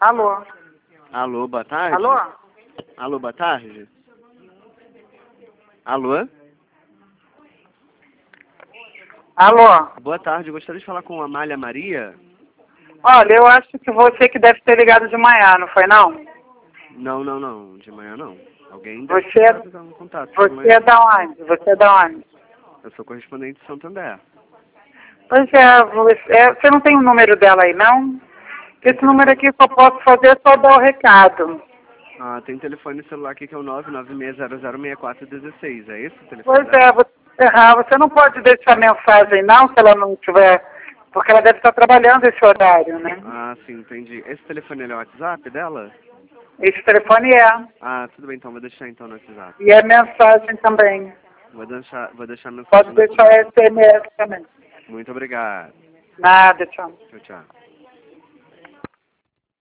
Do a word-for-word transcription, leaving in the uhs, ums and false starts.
Alô? Alô, boa tarde? Alô? Alô, boa tarde? Alô? Alô? Boa tarde, eu gostaria de falar com a Amália Maria? Olha, eu acho que você que deve ter ligado de manhã, não foi não? Não, não, não, de manhã não. Alguém deve Você, ter dado um contato de você manhã. é da onde? Você é da onde? Eu sou correspondente de Santander. Pois é, você, é, você não tem o número dela aí, não? Esse número aqui que eu posso fazer é só dar o recado. Ah, tem telefone celular aqui que é o nove nove seis zero zero seis quatro um seis. É esse o telefone Pois dela? é, você, ah, você não pode deixar mensagem não, se ela não tiver, porque ela deve estar trabalhando esse horário, né? Ah, sim, entendi. Esse telefone ele é o WhatsApp dela? Esse telefone é. Ah, tudo bem, então vou deixar então no WhatsApp. E é mensagem também. Vou deixar, vou deixar mensagem Pode no deixar WhatsApp. S M S também. Muito obrigado. Nada, tchau. Tchau, tchau.